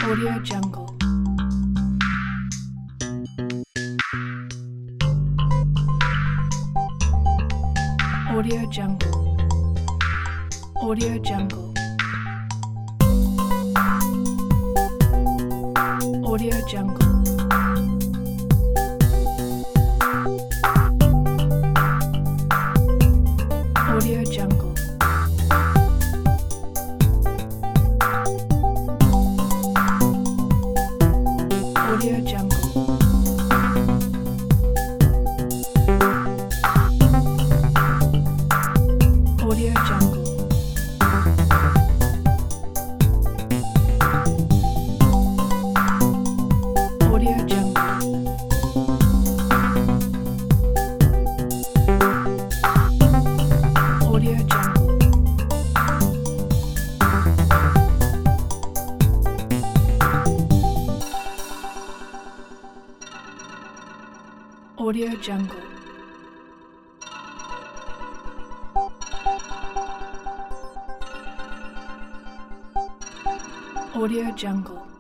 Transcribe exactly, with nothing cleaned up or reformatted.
Audio Jungle. Audio Jungle. Audio Jungle. Audio Jungle. Audio Jungle. Audio Jungle. Audio Jungle. Audio Jungle. Audio Jungle. Audio Jungle. Audio Jungle.